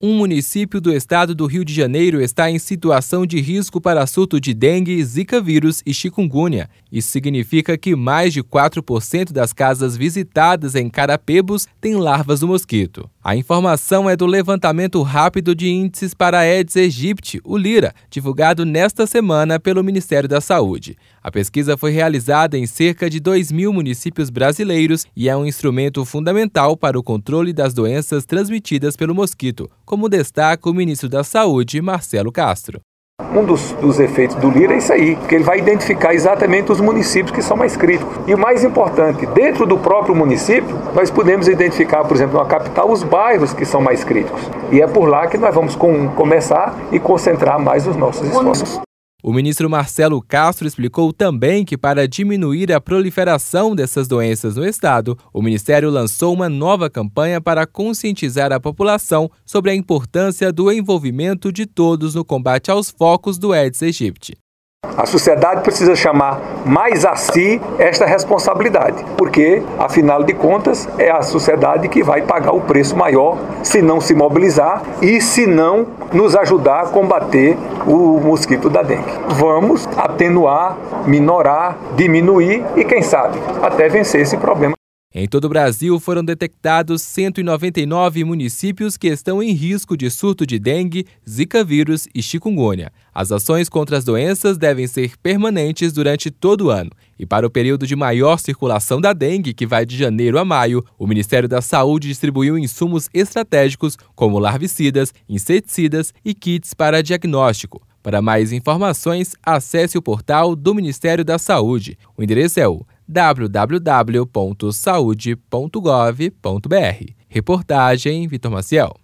Um município do estado do Rio de Janeiro está em situação de risco para surto de dengue, zika vírus e chikungunya. Isso significa que mais de 4% das casas visitadas em Carapebus têm larvas do mosquito. A informação é do levantamento rápido de índices para Aedes aegypti, o LIRA, divulgado nesta semana pelo Ministério da Saúde. A pesquisa foi realizada em cerca de 2.000 municípios brasileiros e é um instrumento fundamental para o controle das doenças transmitidas pelo mosquito, como destaca o ministro da Saúde, Marcelo Castro. Um dos efeitos do LIRA é isso aí, porque ele vai identificar exatamente os municípios que são mais críticos. E o mais importante, dentro do próprio município, nós podemos identificar, por exemplo, na capital, os bairros que são mais críticos. E é por lá que nós vamos começar e concentrar mais os nossos esforços. O ministro Marcelo Castro explicou também que, para diminuir a proliferação dessas doenças no estado, o Ministério lançou uma nova campanha para conscientizar a população sobre a importância do envolvimento de todos no combate aos focos do Aedes aegypti. A sociedade precisa chamar mais a si esta responsabilidade, porque, afinal de contas, é a sociedade que vai pagar o preço maior se não se mobilizar e se não nos ajudar a combater o mosquito da dengue. Vamos atenuar, minorar, diminuir e, quem sabe, até vencer esse problema. Em todo o Brasil, foram detectados 199 municípios que estão em risco de surto de dengue, zika vírus e chikungunya. As ações contra as doenças devem ser permanentes durante todo o ano. E para o período de maior circulação da dengue, que vai de janeiro a maio, o Ministério da Saúde distribuiu insumos estratégicos como larvicidas, inseticidas e kits para diagnóstico. Para mais informações, acesse o portal do Ministério da Saúde. O endereço é o www.saude.gov.br. Reportagem Vitor Maciel.